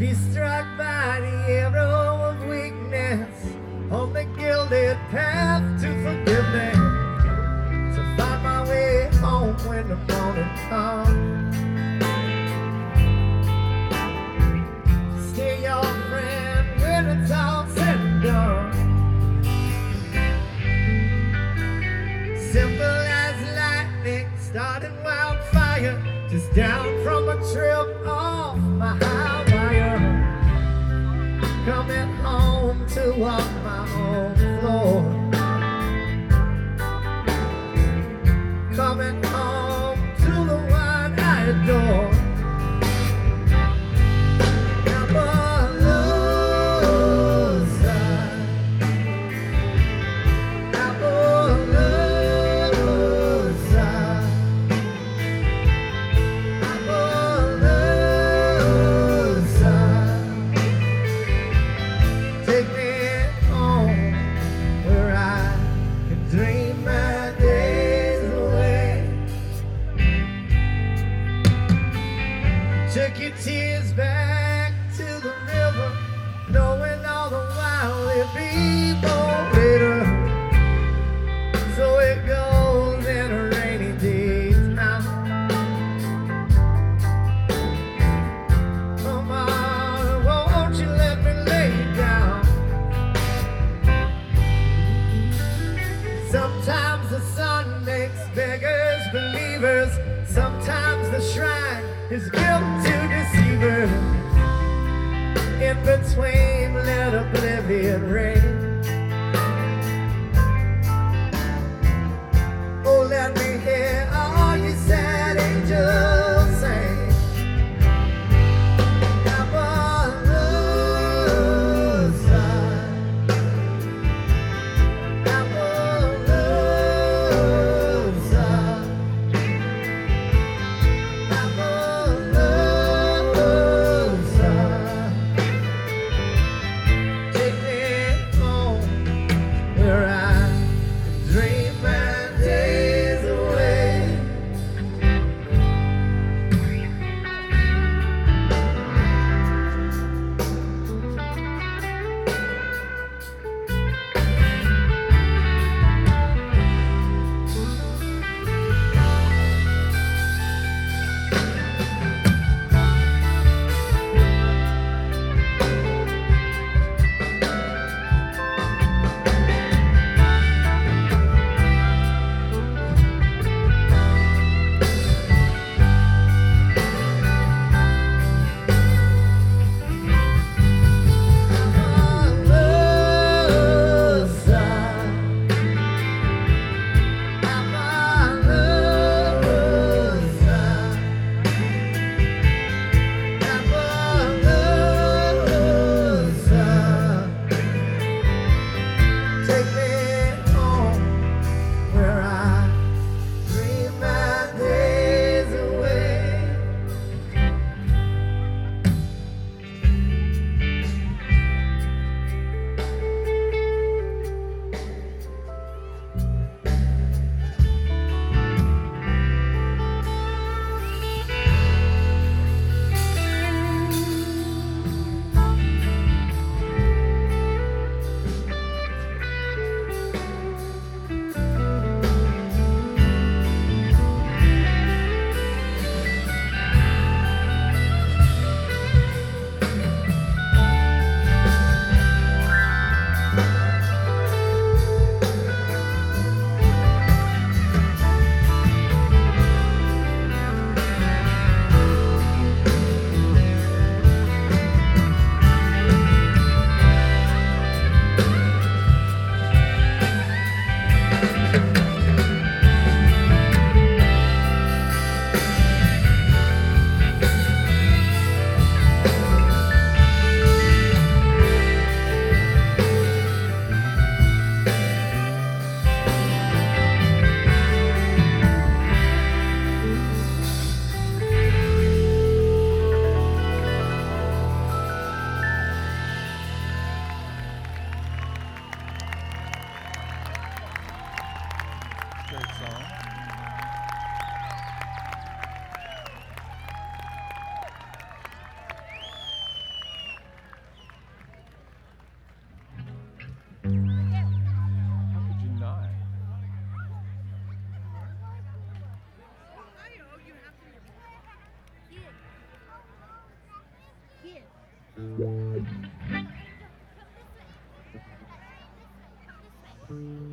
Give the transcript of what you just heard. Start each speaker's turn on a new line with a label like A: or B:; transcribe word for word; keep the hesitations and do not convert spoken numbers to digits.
A: be struck by the arrow of weakness on the gilded path to forgiveness, to find my way home when the morning comes. Stay your friend when it's all said and done. Simple as lightning, starting wildfire, just down from a trip off my high wire. Coming home to walk my own floor. Coming home to the one I adore. I'm a loser. I'm a loser. I'm a loser. Take me home where I can dream my days away. Took your tears back to the river, knowing all the while it'd be more later. So it goes in a rainy day's now. Come on, won't you let me lay you down? Sometimes the sun makes beggars believers. Sometimes the shrine is built to deceivers. In between, let oblivion reign. Oh, let me hear all you sad angels sing. I'm a loser. I'm a loser. I'm a loser. Take me Thank you.